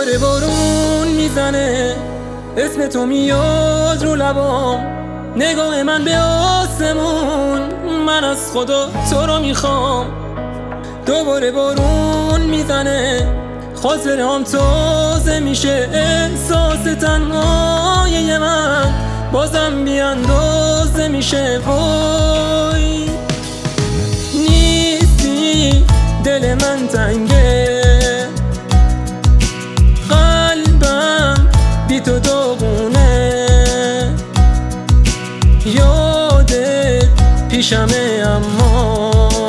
دوباره بارون میزنه، اسم تو میاد رو لبام، نگاه من به آسمون، من از خدا تو رو میخوام. دوباره بارون میزنه، خاطره هم تازه میشه، احساس تنهایی من بازم بی اندازه میشه. وای نیستی، دل من تنگه، قلبم بی تو داغونه، یادت پیشمه اما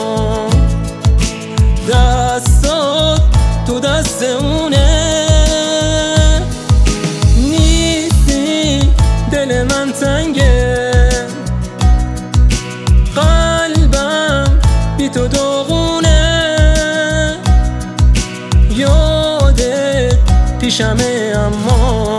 دستات تو دست اونه. نیستی، دل من تنگه، قلبم بی تو داغونه، یادت پیشمه اما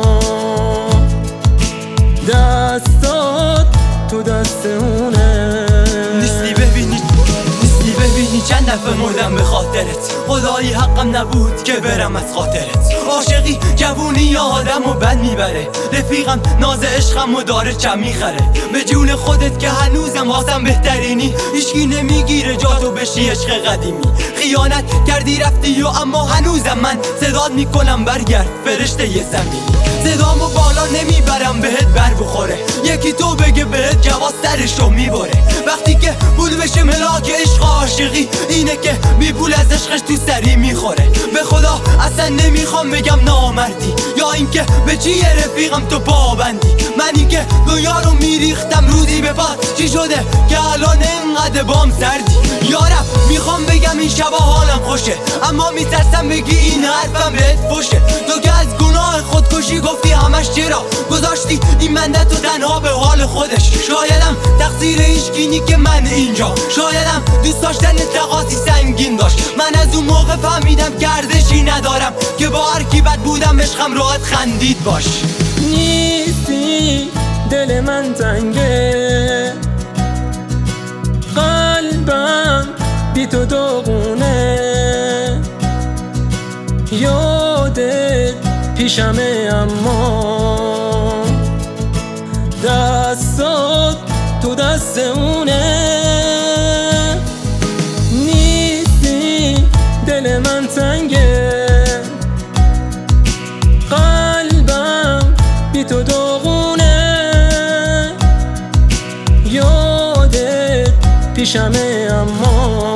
دستات تو دست اونه. نیستی ببینی چند دفعه مردم به خاطرت، خدایی حقم نبود که برم از خاطرت. عاشقی جوونی یا آدم و بد میبره، رفیقم ناز عشقم و داره چم میخره. به جون خودت که هنوزم واسم بهترینی، هیچکی نمیگیره جاتو بشی عشق قدیمی. خیانت کردی رفتی و اما هنوزم من صدات میکنم برگرد فرشته ی زمینی. صدامو بالا نمیبرم بهت بر بخوره، یکی تو بگه بهت جواز سرشو میبره. وقتی که پول بشه ملاک عشق عاشقی، اینه که بی پول از عشقش تو سری میخوره. به خدا اصلا نمیخوام بگم نامردی، یا اینکه به چی رفیقم تو پابندی. منی که دنیا رو میریختم روزی به بعد، چی شده که الان انقدر بام سردی؟ یارم میخوام بگم این شبا حالم خوشه، اما میترسم بگی این حرفم بهت فوشه. تو که از گناه خودکشی گفتی همش، چرا گذاشتی این منده تو تنها به حال خودش؟ شایدم تقصیر هیچکی که من اینجا، شایدم دوست داشتن تقاضی سنگین داشت. من از اون موقع فهمیدم که ارزشی ندارم، که با هر کی بد بودم عشقم راحت خندید باش. نیستی، دل من تنگه، قلبم بی تو داغونه، یادت پیشمه اما دستات تو دست اونه. نیستی، دل من تنگه، قلبم بی تو داغونه، یادت پیشمه اما